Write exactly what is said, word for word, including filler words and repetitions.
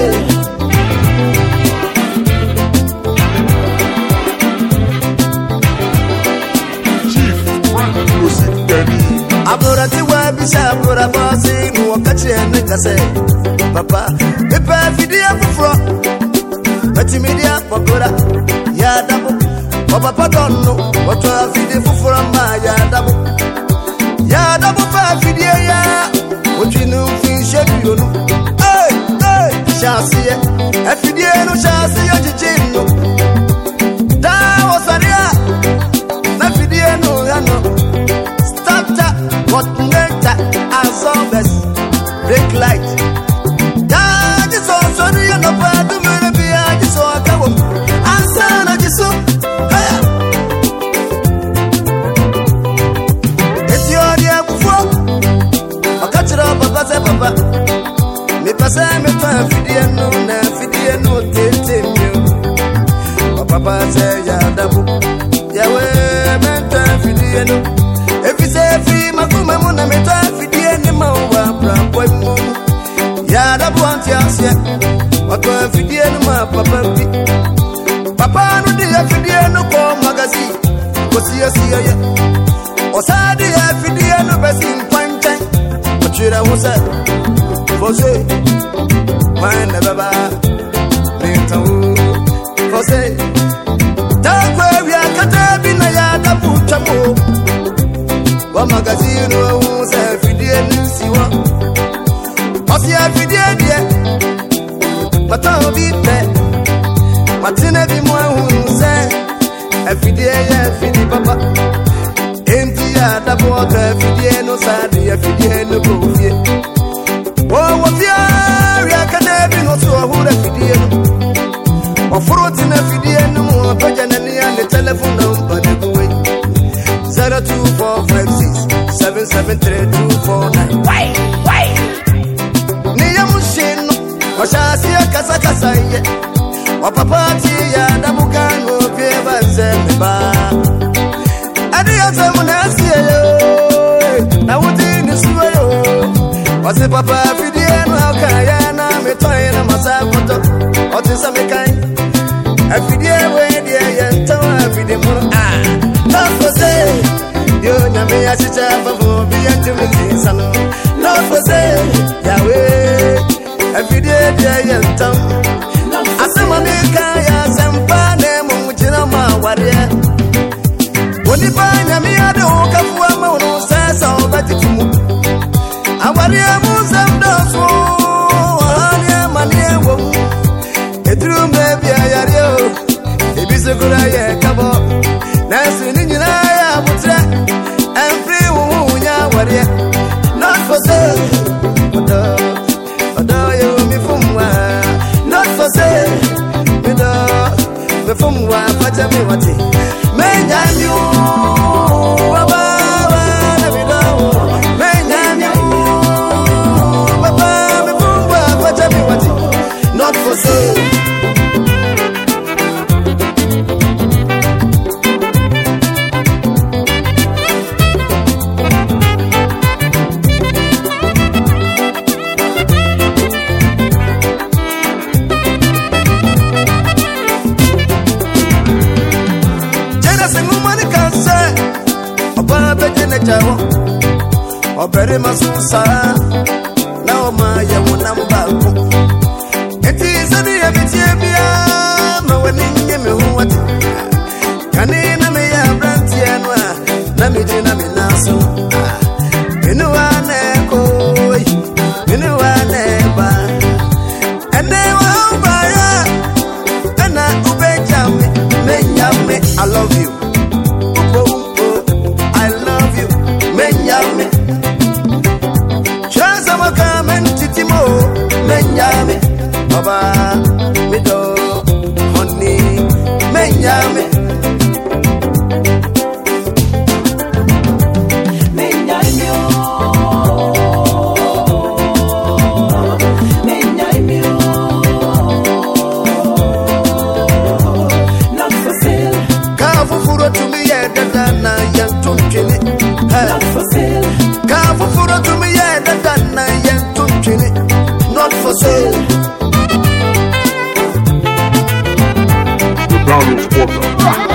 sale. Chief Frank Music Daddy. Abura tiwa bisha abura bossy no wakachi eneka say papa pepe fidia fufro ati media pokora ya dabo o papa don't know what to fidi fufro ma ya dabo ya dabo fa fidia ya ojinu fin shebi onu eh eh shasiye e fidia no shasiye jijino da wasaria na fidia no ya no what neta azobes break light ya jiso so ni no pa du mere bi ya jiso akawo ansana jiso haya etiori akufo akachira papa se papa me pasa me fa fidie no na fidie no tete mi papa se ya dabu ya we me ta fidie no efi se fi makuma mo na me ta fidie ni ma wa bra boy mo ya da bwanti asie wa to fidie ni ma papa bi papa no di fidie no ko magazine ko sia sia ya o sa di fidie no besi panchan o chira ho sa fose man na baba me ta o fose ta kwa wi akata bi na ya da bucha mo wa magazine wo se fidie ni siwa o si fidie die pata obi pe matina bi mo hu se fidie ya fidie papa enti ya da bo ka fidie no sa de fidie no ko fie wo wo fie ri akada bi no so hu da fidie no o fruit na fidie no mo pa jana ni ya ne telephone number ne go we zero two four five six seven seven three two four nine. Why? Why? Niyamushino, washasi kasa kasa ye. Wapapati ya dabukango peba zemba. Adi yote munasi yo, na wuti nisuwe yo. Wasi papa fidie no kaya na metoye na masakoto. Otisa mekai. Afidie we die yenta wa fidie mo ah. Not for sale. Yo nyame ya chicha babo bi antimi sano. Not for sale. Yahweh. Afidie die yentam. Asema meka ya sempa ne mu jina ma ware. Woni ba nyame ya de ho kafuwa ma wono sesa obatimu. Aware mu sem doso. Ahania manie wo. Edru me bia yare o. Ebisukura ye kabo. Nasu ni nyina ya butre. And free wu nya ware. Not for sale. Odo. Odo yo mi fumwa. Not for sale. Odo. Me fumwa faja me wati. Me nyanyu. Baba na mi do. Me nyanyu. Baba me fumwa faja me wati. Not for sale. Obere masusa na o ma ye wona mbako eti zani ya bitie bia ma wani nye me hu wati kani na me ya branti anu a na me je na me naso enu wa na ko enu wa na ba ene wa ba ya ana ube jame me nyame I love you I love you me nyame Menyame, Baba, Mido, Honey, Menyame, Menyame, Menyame, not for sale. Kafu furo to me, yeah, Dana, young Tunchini, not for sale. Kafu furo to me, yeah, Dana, young Tunchini. Not for sale. Carlos Porta.